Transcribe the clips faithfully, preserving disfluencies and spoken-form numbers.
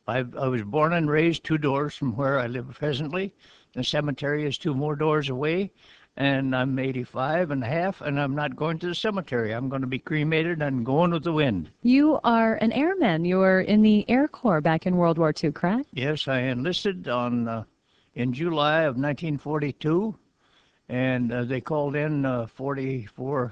I, I was born and raised two doors from where I live presently. The cemetery is two more doors away, and I'm eighty-five and a half, and I'm not going to the cemetery. I'm going to be cremated and going with the wind. You are an airman. You were in the Air Corps back in World War Two, correct? Yes, I enlisted on uh, in July of nineteen forty-two, and uh, they called in uh, forty-four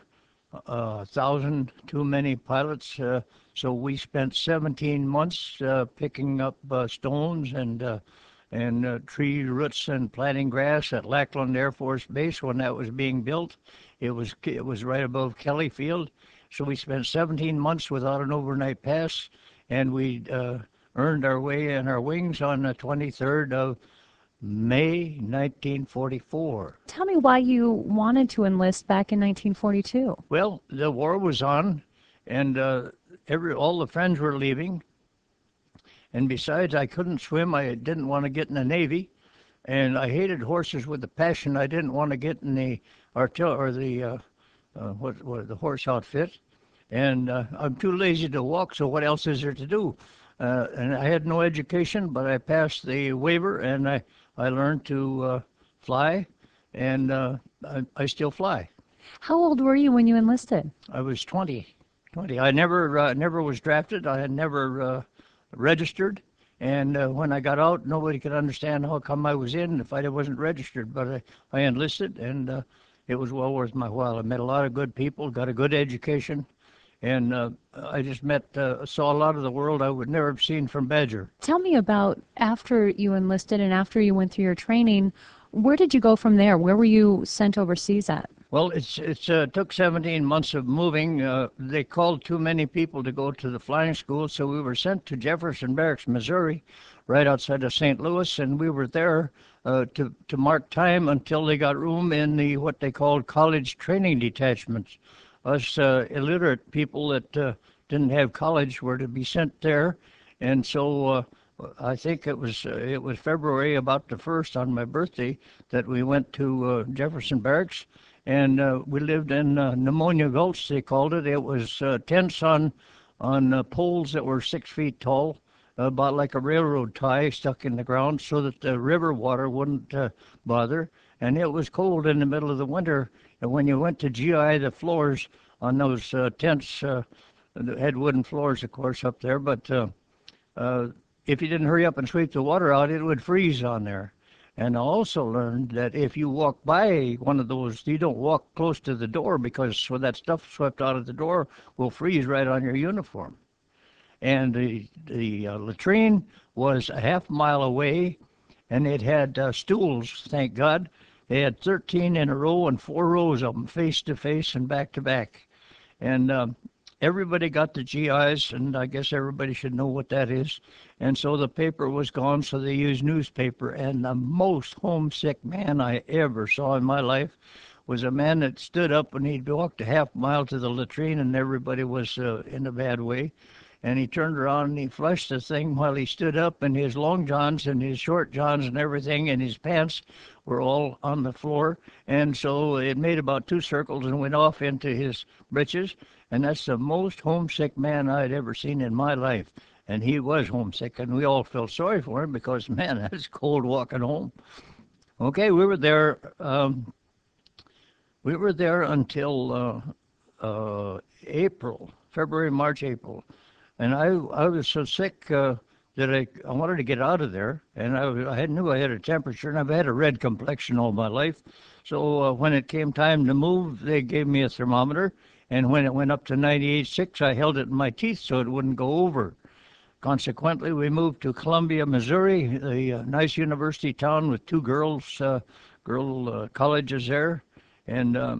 thousand too many pilots. Uh, so we spent seventeen months uh, picking up uh, stones and uh, and uh, tree roots and planting grass at Lackland Air Force Base when that was being built. It was it was right above Kelly Field. So we spent seventeen months without an overnight pass, and we uh, earned our way in our wings on the twenty-third of May nineteen forty-four. Tell me why you wanted to enlist back in nineteen forty-two. Well, the war was on, and uh, every all the friends were leaving. And besides, I couldn't swim. I didn't want to get in the Navy, and I hated horses with a passion. I didn't want to get in the artillery or the uh, uh, what, what the horse outfit, and uh, I'm too lazy to walk. So what else is there to do? Uh, and I had no education, but I passed the waiver, and I I learned to uh, fly, and uh, I, I still fly. How old were you when you enlisted? I was twenty. twenty. I never uh, never was drafted. I had never uh, registered, and uh, when I got out, nobody could understand how come I was in if I wasn't registered. But I, I enlisted, and uh, it was well worth my while. I met a lot of good people, got a good education, and uh, I just met, uh, saw a lot of the world I would never have seen from Badger. Tell me about after you enlisted and after you went through your training, where did you go from there? Where were you sent overseas at? Well, it's it's uh, took seventeen months of moving. Uh, they called too many people to go to the flying school, so we were sent to Jefferson Barracks, Missouri, right outside of Saint Louis, and we were there uh, to to mark time until they got room in the what they called college training detachments. Us uh, illiterate people that uh, didn't have college were to be sent there, and so uh, I think it was uh, it was February about the first on my birthday that we went to uh, Jefferson Barracks. And uh, we lived in uh, Pneumonia Gulch, they called it. It was uh, tents on on uh, poles that were six feet tall, about like a railroad tie stuck in the ground, so that the river water wouldn't uh, bother. And it was cold in the middle of the winter. And when you went to G I, the floors on those uh, tents uh, had wooden floors, of course, up there. But uh, uh, if you didn't hurry up and sweep the water out, it would freeze on there. And I also learned that if you walk by one of those, you don't walk close to the door because so that stuff swept out of the door will freeze right on your uniform. And the, the uh, latrine was a half mile away, and it had uh, stools, thank God. They had thirteen in a row and four rows of them, face to face and back to back. And um, everybody got the G Is, and I guess everybody should know what that is. And so the paper was gone, so they used newspaper. And the most homesick man I ever saw in my life was a man that stood up and he'd walked a half mile to the latrine, and everybody was uh, in a bad way. And he turned around and he flushed the thing while he stood up, and his long johns and his short johns and everything and his pants were all on the floor. And so it made about two circles and went off into his breeches. And that's the most homesick man I'd ever seen in my life. And he was homesick, and we all felt sorry for him because, man, that's cold walking home. Okay, we were there. Um, we were there until uh, uh, April, February, March, April. And I I was so sick uh, that I, I wanted to get out of there. And I, I had, knew I had a temperature, and I've had a red complexion all my life. So uh, when it came time to move, they gave me a thermometer. And when it went up to ninety-eight point six, I held it in my teeth so it wouldn't go over. Consequently, we moved to Columbia, Missouri, a uh, nice university town with two girls, uh, girl uh, colleges there. And um,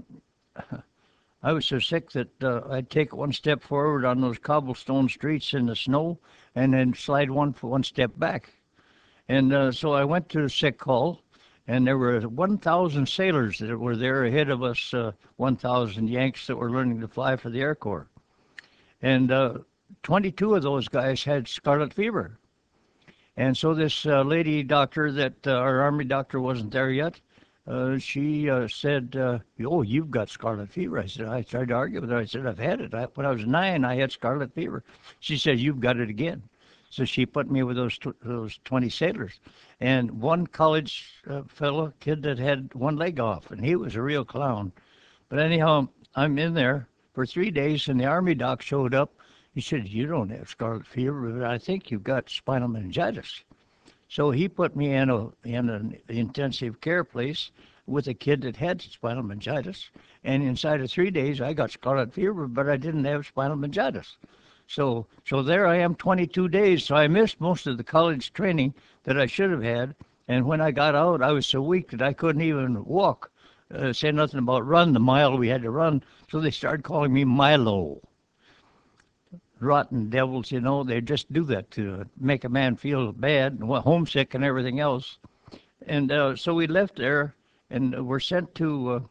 I was so sick that uh, I'd take one step forward on those cobblestone streets in the snow and then slide one one step back. And uh, so I went to the sick hall, and there were one thousand sailors that were there ahead of us, uh, one thousand Yanks that were learning to fly for the Air Corps. And uh, twenty-two of those guys had scarlet fever. And so this uh, lady doctor that uh, our Army doctor wasn't there yet, uh, she uh, said, uh, oh, you've got scarlet fever. I said, I tried to argue with her. I said, I've had it. I, when I was nine, I had scarlet fever. She said, you've got it again. So she put me with those tw- those twenty sailors, and one college uh, fellow kid that had one leg off, and he was a real clown. But anyhow, I'm in there for three days, and the army doc showed up. He said, "You don't have scarlet fever, but I think you've got spinal meningitis." So he put me in a in an intensive care place with a kid that had spinal meningitis, and inside of three days, I got scarlet fever, but I didn't have spinal meningitis. So so there I am, twenty-two days. So I missed most of the college training that I should have had. And when I got out, I was so weak that I couldn't even walk. Uh, say nothing about run the mile we had to run. So they started calling me Milo. Rotten devils, you know. They just do that to make a man feel bad and homesick and everything else. And uh, so we left there and were sent to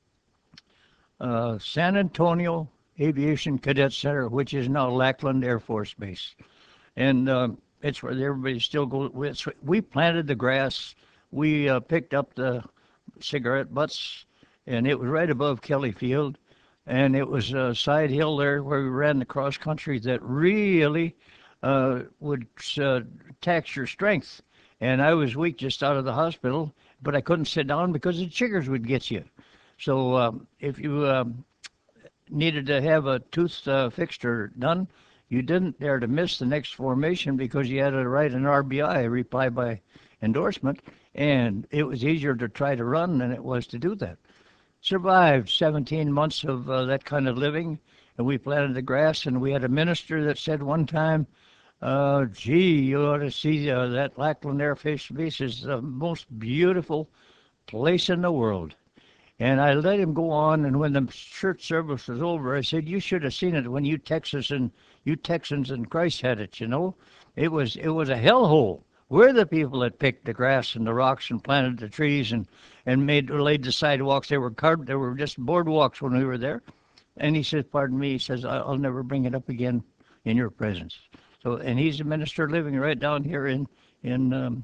uh, uh, San Antonio Aviation Cadet Center, which is now Lackland Air Force Base. And uh, it's where everybody still goes. We, we planted the grass. We uh, picked up the cigarette butts, and it was right above Kelly Field. And it was a side hill there where we ran the cross country that really uh, would uh, tax your strength. And I was weak just out of the hospital, but I couldn't sit down because the chiggers would get you. So um, if you um, needed to have a tooth uh, fixed or done, you didn't dare to miss the next formation because you had to write an R B I, reply by endorsement, and it was easier to try to run than it was to do that. Survived seventeen months of uh, that kind of living, and we planted the grass, and we had a minister that said one time, uh, gee, you ought to see uh, that Lackland Air Force Base is the most beautiful place in the world. And I let him go on, and when the church service was over, I said, you should have seen it when you Texas and you Texans and Christ had it, you know. It was it was a hellhole. We're the people that picked the grass and the rocks and planted the trees and, and made laid the sidewalks. They were carved, they were just boardwalks when we were there. And he says, pardon me, he says, I'll never bring it up again in your presence. So, and he's a minister living right down here in, in um,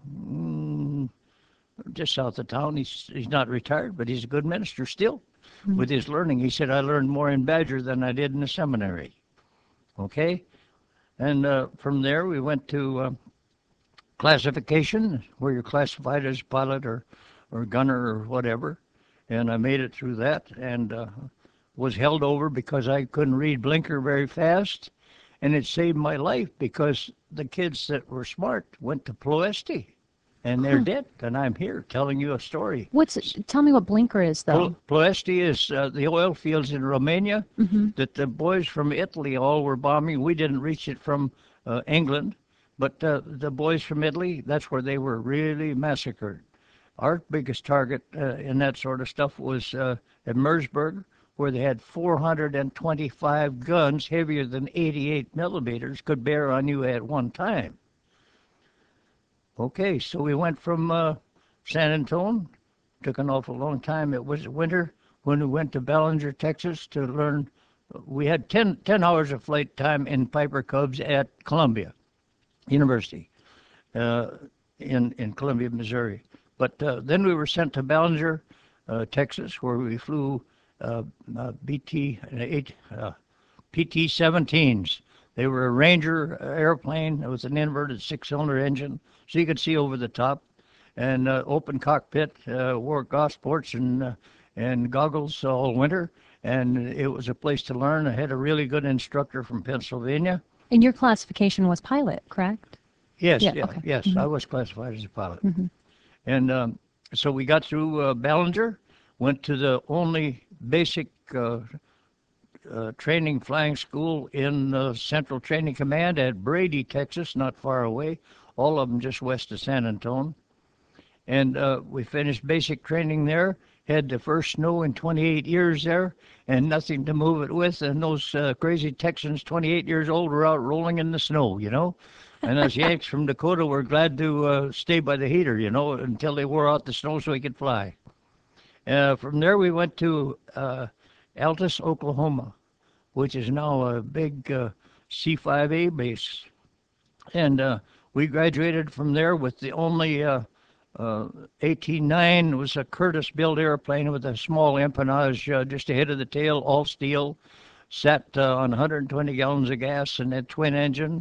mm, just south of town. He's he's not retired, but he's a good minister still. Mm-hmm. With his learning. He said, I learned more in Badger than I did in the seminary. Okay? And uh, from there we went to uh, classification, where you're classified as pilot or, or gunner or whatever. And I made it through that and uh, was held over because I couldn't read blinker very fast. And it saved my life because the kids that were smart went to Ploesti. And they're Huh. dead, and I'm here telling you a story. What's tell me what blinker is though? Pl- Ploesti is uh, the oil fields in Romania Mm-hmm. that the boys from Italy all were bombing. We didn't reach it from uh, England, but uh, the boys from Italy, that's where they were really massacred. Our biggest target uh, in that sort of stuff was uh, at Mersburg, where they had four hundred twenty-five guns heavier than eighty-eight millimeters could bear on you at one time. Okay, so we went from uh, San Antonio. Took an awful long time. It was winter when we went to Ballinger, Texas to learn. We had ten, ten hours of flight time in Piper Cubs at Columbia University uh, in, in Columbia, Missouri. But uh, then we were sent to Ballinger, uh, Texas, where we flew uh, uh, B T eight, uh, P T seventeens. They were a Ranger airplane. It was an inverted six-cylinder engine, so you could see over the top. And uh, open cockpit, uh, wore Gosports and uh, and goggles all winter. And it was a place to learn. I had a really good instructor from Pennsylvania. And your classification was pilot, correct? Yes, Yeah, yeah, okay. yes, Mhm. I was classified as a pilot. Mhm. And um, so we got through uh, Ballinger, went to the only basic uh, uh, training flying school in uh, Central Training Command at Brady, Texas, not far away, all of them just west of San Antonio. And uh, we finished basic training there, had the first snow in twenty-eight years there, and nothing to move it with, and those uh, crazy Texans, twenty-eight years old, were out rolling in the snow, you know? And us Yanks from Dakota were glad to uh, stay by the heater, you know, until they wore out the snow so we could fly. Uh, from there we went to uh, Altus, Oklahoma, which is now a big uh, C five A base. And uh, we graduated from there with the only uh, uh, eighteen nine was a Curtiss-built airplane with a small empennage uh, just ahead of the tail, all steel, sat uh, on one hundred twenty gallons of gas and that twin engine.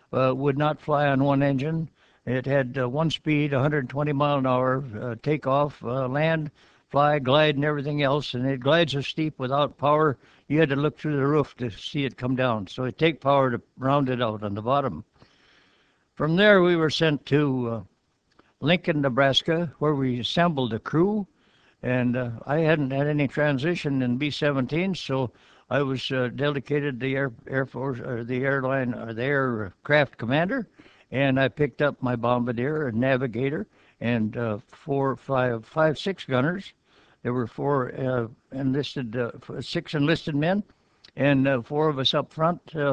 uh, would not fly on one engine. It had uh, one speed, one hundred twenty mile an hour, uh, takeoff, uh, land, fly, glide, and everything else. And it glides so steep without power, you had to look through the roof to see it come down. So it take power to round it out on the bottom. From there, we were sent to uh, Lincoln, Nebraska, where we assembled a crew. And uh, I hadn't had any transition in B seventeen, so I was uh, delegated the Air, Air Force, or the airline, or the aircraft commander, and I picked up my bombardier and navigator and uh, four, five, five, six gunners. There were four uh, enlisted, uh, six enlisted men, and uh, four of us up front. Uh,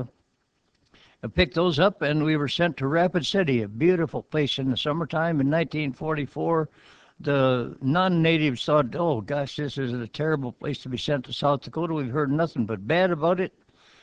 I picked those up, and we were sent to Rapid City, a beautiful place in the summertime in nineteen forty-four. The non-natives thought, oh, gosh, this is a terrible place to be sent to South Dakota. We've heard nothing but bad about it.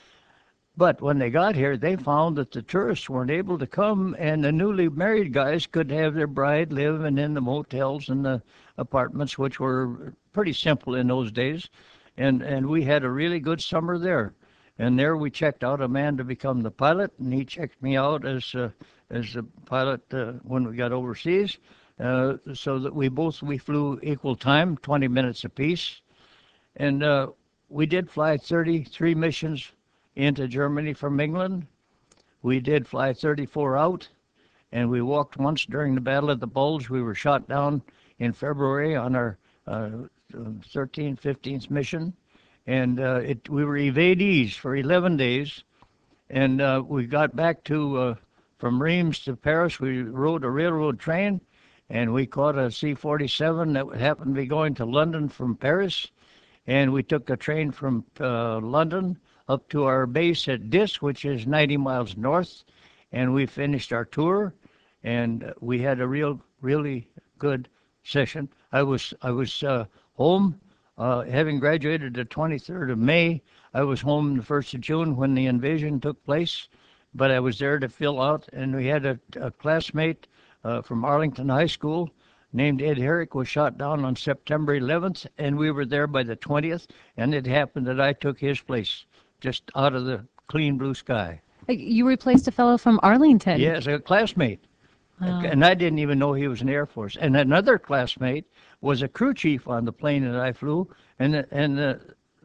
But when they got here, they found that the tourists weren't able to come, and the newly married guys could have their bride living in the motels and the apartments, which were pretty simple in those days. And, and we had a really good summer there. And there we checked out a man to become the pilot, and he checked me out as, uh, as a pilot uh, when we got overseas. Uh, so that we both, we flew equal time, twenty minutes apiece. And uh, we did fly thirty-three missions into Germany from England. We did fly thirty-four out, and we walked once during the Battle of the Bulge. We were shot down in February on our uh, thirteenth, fifteenth mission. And uh, it, we were evadees for eleven days. And uh, we got back to, uh, from Reims to Paris, we rode a railroad train. And we caught a C forty-seven that happened to be going to London from Paris. And we took a train from uh, London up to our base at Dis, which is ninety miles north. And we finished our tour. And we had a real, really good session. I was, I was uh, home, uh, having graduated the twenty-third of May. I was home the first of June when the invasion took place. But I was there to fill out. And we had a, a classmate Uh, from Arlington High School, named Ed Herrick, was shot down on September eleventh, and we were there by the twentieth, and it happened that I took his place, just out of the clean blue sky. You replaced a fellow from Arlington. Yes, a classmate. Wow. And I didn't even know he was in the Air Force. And another classmate was a crew chief on the plane that I flew, and and uh,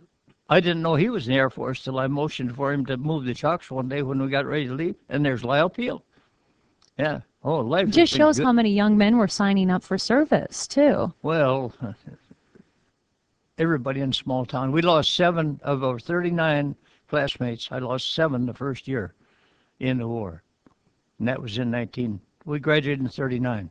I didn't know he was in the Air Force till I motioned for him to move the chocks one day when we got ready to leave, and there's Lyle Peel. Yeah. Oh, life Just shows good. how many young men were signing up for service, too. Well, everybody in small town. We lost seven of our thirty-nine classmates. I lost seven the first year in the war. And that was in nineteen. We graduated in thirty-nine.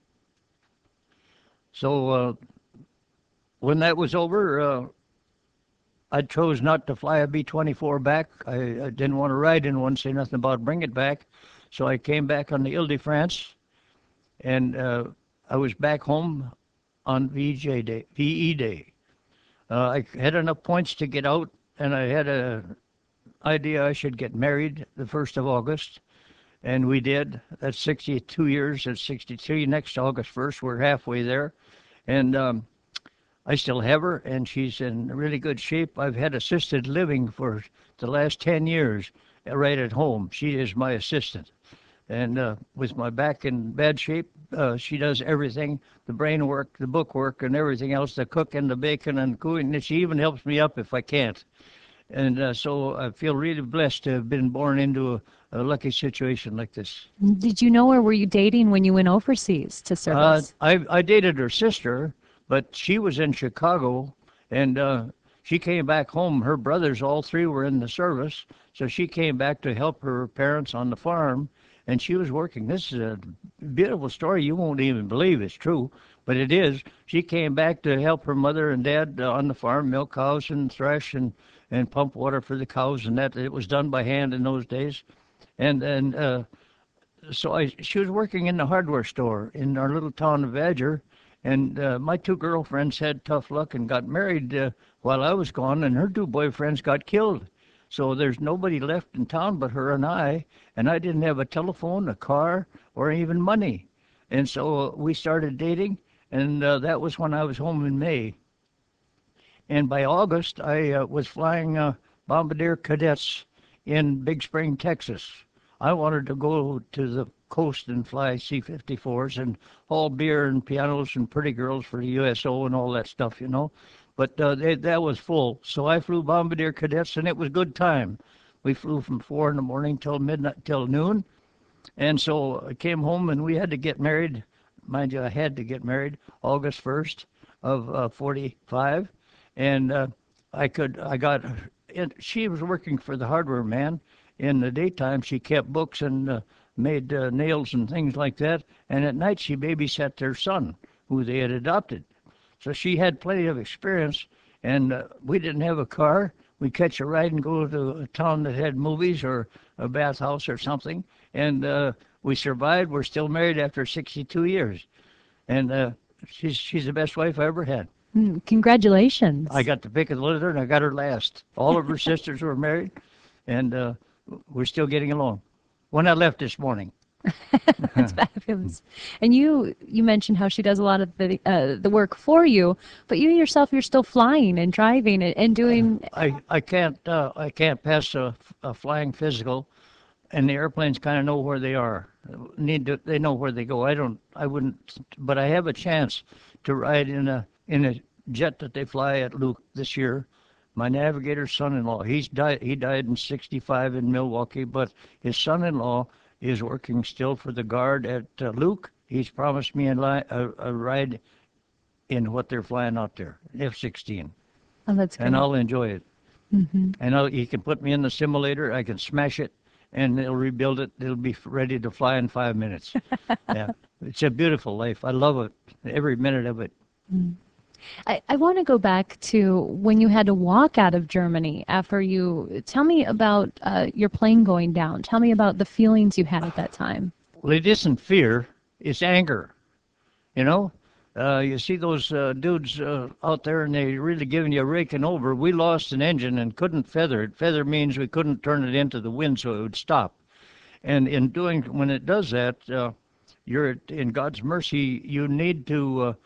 So uh, when that was over, uh, I chose not to fly a B twenty-four back. I, I didn't want to ride in one, say nothing about bring it back. So I came back on the Ile-de-France, and uh, I was back home on V J Day, V E Day. Uh, I had enough points to get out, and I had a idea I should get married the first of August, and we did. That's sixty-two years. That's sixty-three. Next August first, we're halfway there, and um, I still have her, and she's in really good shape. I've had assisted living for the last ten years, right at home. She is my assistant. And uh, with my back in bad shape, uh, she does everything, the brain work, the book work, and everything else, the cooking, the baking, and cooking. And she even helps me up if I can't. And uh, so I feel really blessed to have been born into a, a lucky situation like this. Did you know her? Were you dating when you went overseas to service? Uh, I, I dated her sister, but she was in Chicago, and uh, she came back home. Her brothers, all three, were in the service, so she came back to help her parents on the farm. And she was working. This is a beautiful story. You won't even believe it's true, but it is. She came back to help her mother and dad on the farm, milk cows and thresh and, and pump water for the cows, and that it was done by hand in those days. And and uh, so I, she was working in the hardware store in our little town of Badger, and uh, my two girlfriends had tough luck and got married uh, while I was gone, and her two boyfriends got killed. So there's nobody left in town but her and I, and I didn't have a telephone, a car, or even money. And so we started dating, and uh, that was when I was home in May. And by August, I uh, was flying uh, Bombardier Cadets in Big Spring, Texas. I wanted to go to the coast and fly C fifty-fours and haul beer and pianos and pretty girls for the U S O and all that stuff, you know. But uh, they, that was full. So I flew Bombardier Cadets, and it was good time. We flew from four in the morning till midnight, till noon. And so I came home, and we had to get married. Mind you, I had to get married August first of uh, forty-five. And uh, I could, I got, and she was working for the hardware man. In the daytime, she kept books and uh, made uh, nails and things like that. And at night, she babysat their son, who they had adopted. So she had plenty of experience, and uh, we didn't have a car. We'd catch a ride and go to a town that had movies or a bathhouse or something. And uh, we survived. We're still married after sixty-two years. And uh, she's she's the best wife I ever had. Mm, congratulations. I got the pick of the litter, and I got her last. All of her sisters were married, and uh, we're still getting along. When I left this morning. That's fabulous. And you you mentioned how she does a lot of the uh, the work for you, but you yourself, you're still flying and driving and, and doing. I I can't uh, I can't pass a, a flying physical, and the airplanes kind of know where they are. Need to they know where they go. I don't I wouldn't, but I have a chance to ride in a in a jet that they fly at Luke this year. My navigator's son-in-law, he's died. He died in sixty-five in Milwaukee, but his son-in-law is working still for the Guard at uh, Luke. He's promised me a, li- a, a ride in what they're flying out there, F sixteen. Oh, that's good. And I'll enjoy it. Mm-hmm. And I'll, he can put me in the simulator. I can smash it, and they'll rebuild it. It'll be ready to fly in five minutes. Yeah, it's a beautiful life. I love it, every minute of it. Mm. I, I want to go back to when you had to walk out of Germany after you. Tell me about uh, your plane going down. Tell me about the feelings you had at that time. Well, it isn't fear, it's anger. You know, uh, you see those uh, dudes uh, out there, and they really giving you a raking over. We lost an engine and couldn't feather it. Feather means we couldn't turn it into the wind so it would stop. And in doing, when it does that, uh, you're in God's mercy. You need to uh,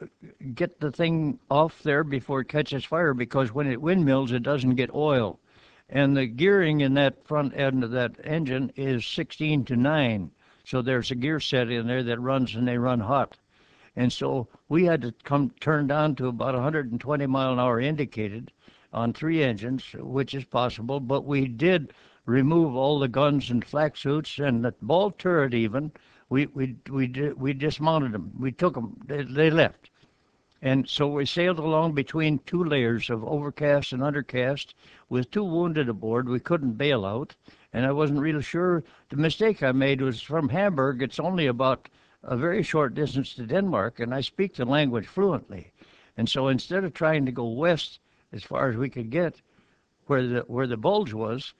get the thing off there before it catches fire, because when it windmills, it doesn't get oil. And the gearing in that front end of that engine is sixteen to nine. So there's a gear set in there that runs, and they run hot. And so we had to come turn down to about one hundred twenty mile an hour indicated on three engines, which is possible. But we did remove all the guns and flak suits and the ball turret even. We we we did, we dismounted them. We took them. They, they left. And so we sailed along between two layers of overcast and undercast with two wounded aboard. We couldn't bail out, and I wasn't really sure. The mistake I made was from Hamburg. It's only about a very short distance to Denmark, and I speak the language fluently. And so instead of trying to go west as far as we could get, where the where the bulge was,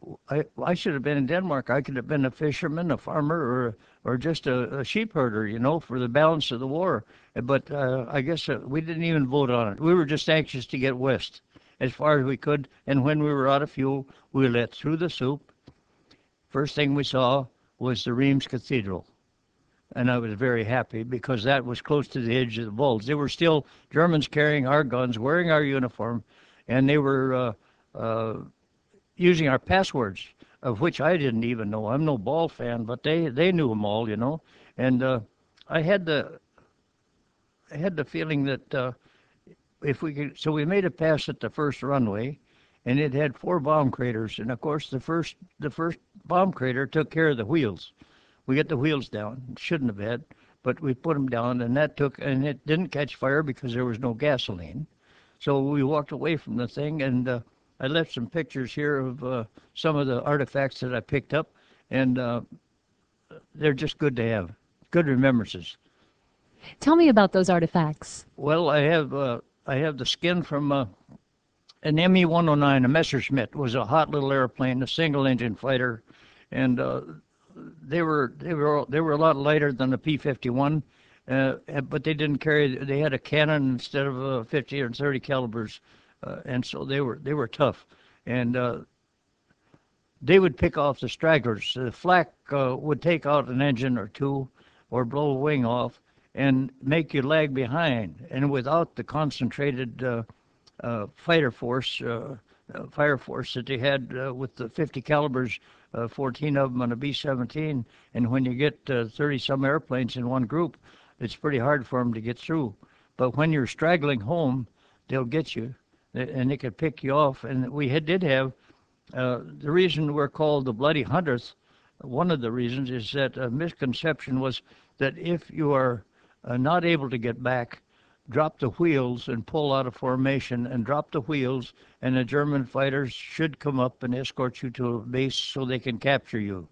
I I should have been in Denmark. I could have been a fisherman, a farmer, or or just a, a sheep herder, you know, for the balance of the war. But uh, I guess uh, we didn't even vote on it. We were just anxious to get west as far as we could. And when we were out of fuel, we let through the soup. First thing we saw was the Reims Cathedral. And I was very happy because that was close to the edge of the bulge. They were still Germans carrying our guns, wearing our uniform, and they were uh, uh, using our passwords, of which I didn't even know. I'm no ball fan, but they, they knew them all, you know. And uh, I had the I had the feeling that uh, if we could, so we made a pass at the first runway, and it had four bomb craters. And of course, the first the first bomb crater took care of the wheels. We got the wheels down. Shouldn't have had, but we put them down, and that took, and it didn't catch fire because there was no gasoline. So we walked away from the thing, and uh, I left some pictures here of uh, some of the artifacts that I picked up, and uh, they're just good to have, good remembrances. Tell me about those artifacts. Well, I have uh, I have the skin from uh, an M E one oh nine, a Messerschmitt. It was a hot little airplane, a single-engine fighter, and uh, they were they were they were a lot lighter than the P fifty-one, uh, but they didn't carry. They had a cannon instead of uh, fifty or thirty calibers, uh, and so they were they were tough, and uh, they would pick off the stragglers. The flak uh, would take out an engine or two, or blow a wing off, and make you lag behind. And without the concentrated uh, uh, fighter force, uh, uh, fire force that they had uh, with the fifty calibers uh, fourteen of them on a B seventeen, and when you get uh, thirty some airplanes in one group, it's pretty hard for them to get through. But when you're straggling home, they'll get you, and they could pick you off. And we had, did have, uh, the reason we're called the Bloody Hundredth, one of the reasons is that a misconception was that if you are uh, not able to get back, drop the wheels and pull out of formation and drop the wheels, and the German fighters should come up and escort you to a base so they can capture you.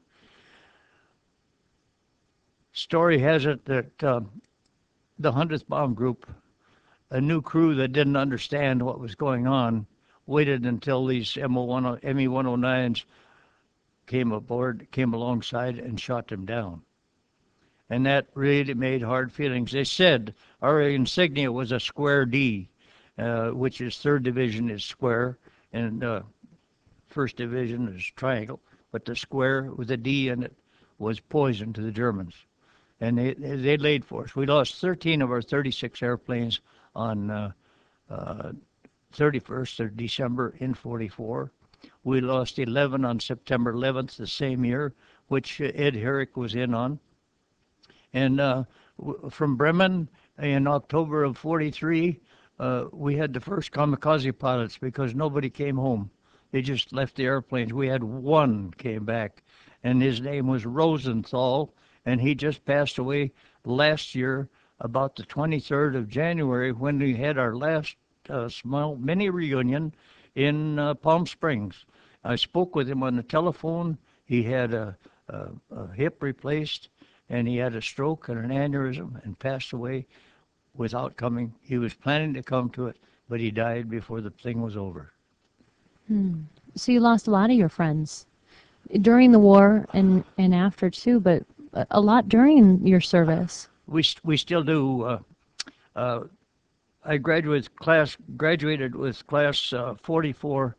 Story has it that uh, the hundredth Bomb Group, a new crew that didn't understand what was going on, waited until these M E one oh nines came aboard, came alongside, and shot them down. And that really made hard feelings. They said our insignia was a square D, uh, which is third division is square, and uh, first division is triangle. But the square with a D in it was poison to the Germans. And they, they laid for us. We lost thirteen of our thirty-six airplanes on uh, uh, thirty-first of December in forty-four. We lost eleven on September eleventh the same year, which Ed Herrick was in on. And uh, from Bremen in October of forty-three, uh, we had the first kamikaze pilots because nobody came home. They just left the airplanes. We had one came back, and his name was Rosenthal, and he just passed away last year, about the twenty-third of January, when we had our last uh, small mini reunion in uh, Palm Springs. I spoke with him on the telephone. He had a, a, a hip replaced, and he had a stroke and an aneurysm and passed away without coming. He was planning to come to it, but he died before the thing was over. Hmm. So you lost a lot of your friends during the war and, and after too, but a lot during your service. We we still do. Uh, uh, I graduated class graduated with class uh, forty-four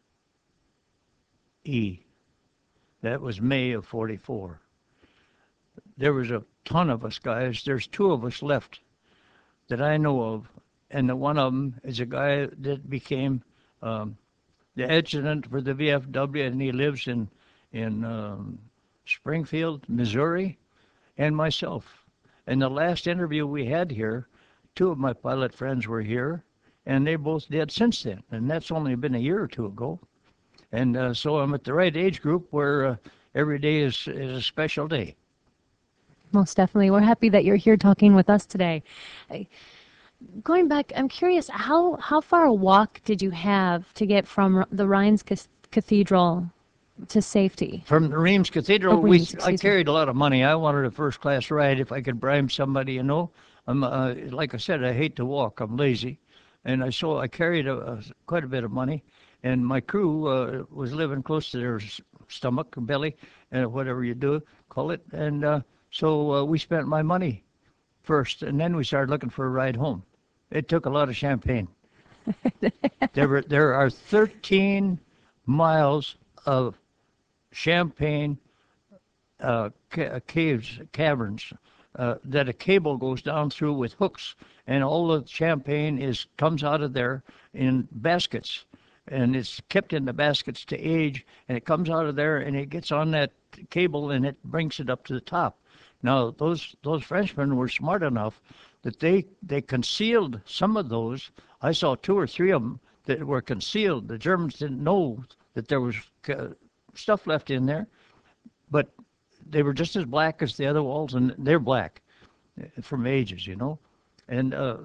E. That was May of forty-four. There was a ton of us guys. There's two of us left that I know of, and the one of them is a guy that became um, the adjutant for the V F W, and he lives in in um, Springfield, Missouri, and myself. And the last interview we had here, two of my pilot friends were here, and they're both dead since then. And that's only been a year or two ago. And uh, so I'm at the right age group where uh, every day is, is a special day. Most definitely. We're happy that you're here talking with us today. I, going back, I'm curious, how, how far a walk did you have to get from the Rheims Cathedral to safety? From the Reims Cathedral, Oh, Reims, we, I carried a lot of money. I wanted a first-class ride if I could bribe somebody, you know. I'm, uh, like I said, I hate to walk. I'm lazy. And I so I carried a, a, quite a bit of money. And my crew uh, was living close to their stomach, belly, and whatever you do, call it. And uh, so uh, we spent my money first, and then we started looking for a ride home. It took a lot of champagne. there were there are thirteen miles of champagne uh, ca caves, caverns, uh, that a cable goes down through with hooks, and all the champagne is comes out of there in baskets, and it's kept in the baskets to age, and it comes out of there, and it gets on that cable, and it brings it up to the top. Now, those those Frenchmen were smart enough that they they concealed some of those. I saw two or three of them that were concealed. The Germans didn't know that there was uh, stuff left in there, but they were just as black as the other walls, and they're black from ages, you know. And uh,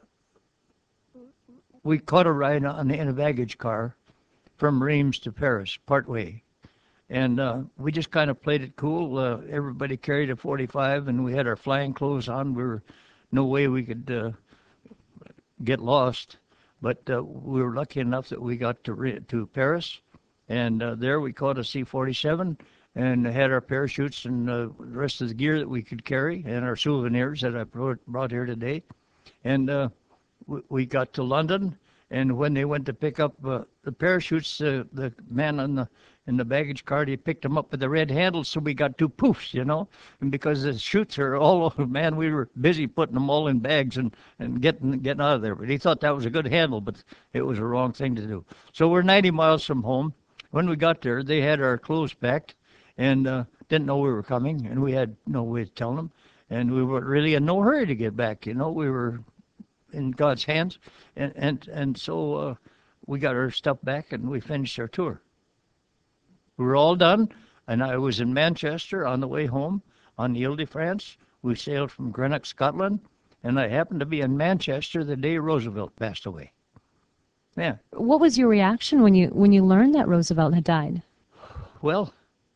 we caught a ride on in a baggage car from Reims to Paris, partway. And uh, we just kind of played it cool. Uh, everybody carried a forty-five, and we had our flying clothes on. We were no way we could uh, get lost, but uh, we were lucky enough that we got to to Paris, and uh, there we caught a C forty-seven and had our parachutes and uh, the rest of the gear that we could carry, and our souvenirs that I brought, brought here today. And uh, we, we got to London, and when they went to pick up uh, the parachutes, uh, the man on the in the baggage car, he picked them up with the red handles, so we got two poofs, you know. And because the chutes are all over, man, we were busy putting them all in bags and, and getting getting out of there. But he thought that was a good handle, but it was a wrong thing to do. So we're ninety miles from home. When we got there, they had our clothes packed, and uh, didn't know we were coming, and we had no way of telling them, and we were really in no hurry to get back. You know, we were in God's hands, and and and so uh, we got our stuff back, and we finished our tour. We were all done, and I was in Manchester on the way home on the Ile de France. We sailed from Greenock, Scotland, and I happened to be in Manchester the day Roosevelt passed away. Yeah. What was your reaction when you when you learned that Roosevelt had died? Well,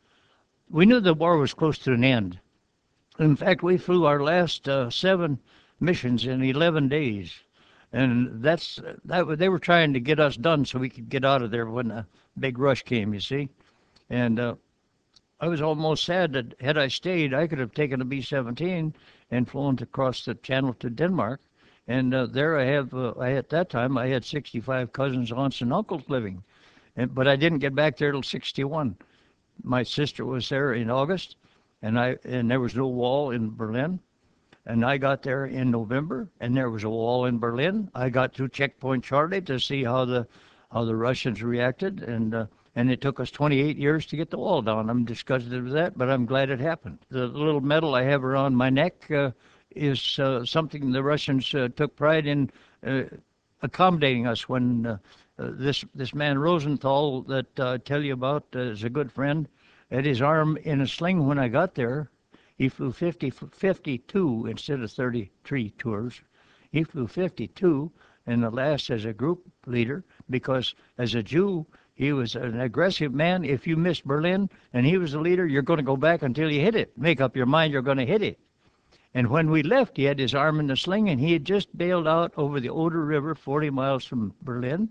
we knew the war was close to an end. In fact, we flew our last uh, seven missions in eleven days, and that's that. They were trying to get us done so we could get out of there when the big rush came. You see, and uh, I was almost sad that had I stayed, I could have taken a B seventeen and flown across the channel to Denmark. And uh, there I have, uh, I at that time, I had sixty-five cousins, aunts, and uncles living. And, but I didn't get back there till sixty-one. My sister was there in August, and I and there was no wall in Berlin. And I got there in November, and there was a wall in Berlin. I got to Checkpoint Charlie to see how the how the Russians reacted, and uh, and it took us twenty-eight years to get the wall down. I'm disgusted with that, but I'm glad it happened. The little medal I have around my neck uh, is uh, something the Russians uh, took pride in uh, accommodating us when uh, uh, this this man Rosenthal that uh, I tell you about uh, is a good friend, had his arm in a sling when I got there. He flew fifty, fifty-two instead of thirty-three tours. He flew fifty-two, and the last as a group leader, because as a Jew, he was an aggressive man. If you missed Berlin and he was the leader, you're going to go back until you hit it. Make up your mind you're going to hit it. And when we left, he had his arm in the sling, and he had just bailed out over the Oder River, forty miles from Berlin.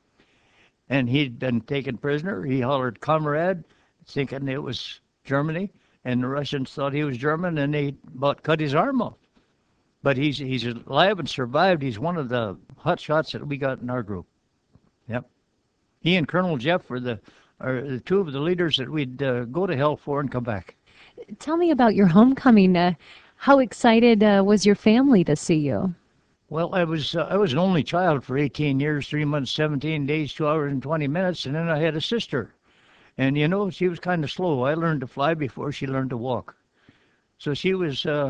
And he'd been taken prisoner. He hollered, "Comrade," thinking it was Germany. And the Russians thought he was German, and they about cut his arm off. But he's he's alive and survived. He's one of the hot shots that we got in our group. Yep. He and Colonel Jeff were the, are the two of the leaders that we'd uh, go to hell for and come back. Tell me about your homecoming. Uh, how excited uh, was your family to see you? Well, I was uh, I was an only child for eighteen years, three months, seventeen days, two hours, and twenty minutes, and then I had a sister. And, you know, she was kind of slow. I learned to fly before she learned to walk. So she was uh,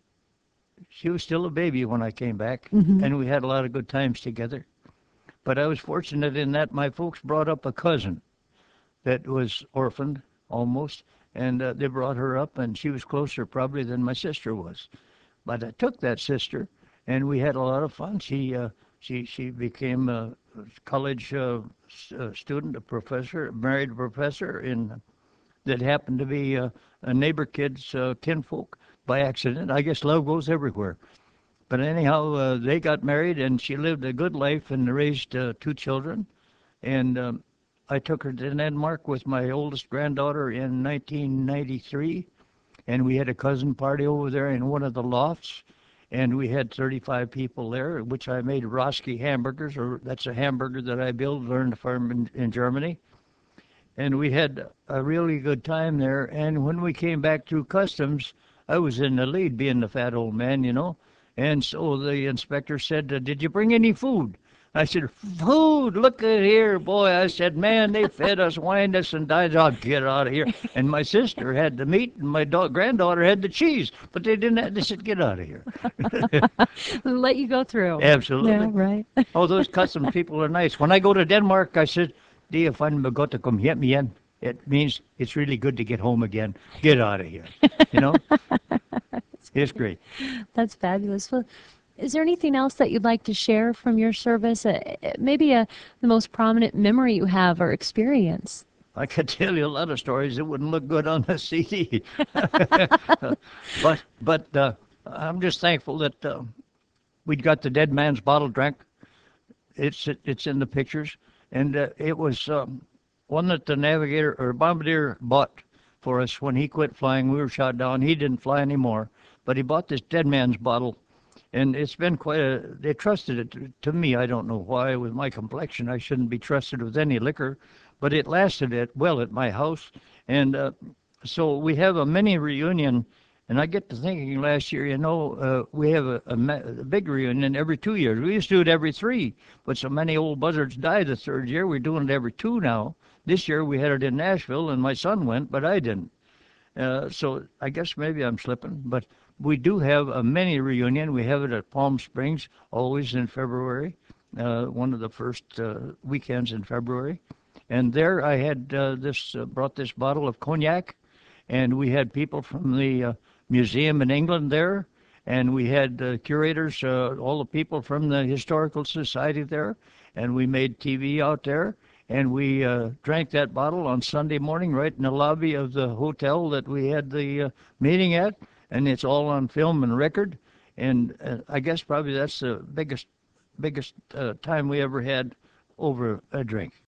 she was still a baby when I came back, Mm-hmm. and we had a lot of good times together. But I was fortunate in that my folks brought up a cousin that was orphaned almost, and uh, they brought her up, and she was closer probably than my sister was. But I took that sister, and we had a lot of fun. She uh, she she became a college uh, uh, student, a professor, married professor in that happened to be uh, a neighbor kid's uh, kinfolk by accident. I guess love goes everywhere. But anyhow, uh, they got married, and she lived a good life and raised uh, two children. And um, I took her to Denmark with my oldest granddaughter in nineteen ninety-three, and we had a cousin party over there in one of the lofts, and we had thirty-five people there, which I made Roski hamburgers, or that's a hamburger that I built, learned from in, in Germany. And we had a really good time there, and when we came back through customs, I was in the lead, being the fat old man, you know. And so the inspector said, uh, "Did you bring any food?" I said, "Food? Look at here, boy." I said, "Man, they fed us, wined us, and died. I'll get out of here." And my sister had the meat, and my da- granddaughter had the cheese. But they didn't have, they said, "Get out of here." Let you go through. Absolutely. Yeah, right. Oh, those customs people are nice. When I go to Denmark, I said, "Do you find me got to come hit me in?" It means it's really good to get home again. Get out of here. You know? It's great. That's fabulous. Well, is there anything else that you'd like to share from your service? Uh, uh, maybe a, the most prominent memory you have or experience? I could tell you a lot of stories that wouldn't look good on the C D. but but uh, I'm just thankful that uh, we'd got the dead man's bottle drank. It's it's in the pictures, and uh, it was um, one that the navigator or bombardier bought for us when he quit flying. We were shot down. He didn't fly anymore, but he bought this dead man's bottle, and it's been quite a. They trusted it to, to me. I don't know why. With my complexion, I shouldn't be trusted with any liquor, but it lasted it well at my house, and uh, so we have a mini reunion. And I get to thinking last year, you know, uh, we have a, a, ma- a big reunion every two years. We used to do it every three, but so many old buzzards died the third year. We're doing it every two now. This year we had it in Nashville, and my son went, but I didn't. Uh, so I guess maybe I'm slipping, but we do have a mini reunion. We have it at Palm Springs, always in February, uh, one of the first uh, weekends in February. And there I had uh, this uh, brought this bottle of cognac, and we had people from the uh, museum in England there, and we had uh, curators, uh, all the people from the historical society there, and we made T V out there, and we uh, drank that bottle on Sunday morning right in the lobby of the hotel that we had the uh, meeting at, and it's all on film and record, and uh, I guess probably that's the biggest biggest uh, time we ever had over a drink.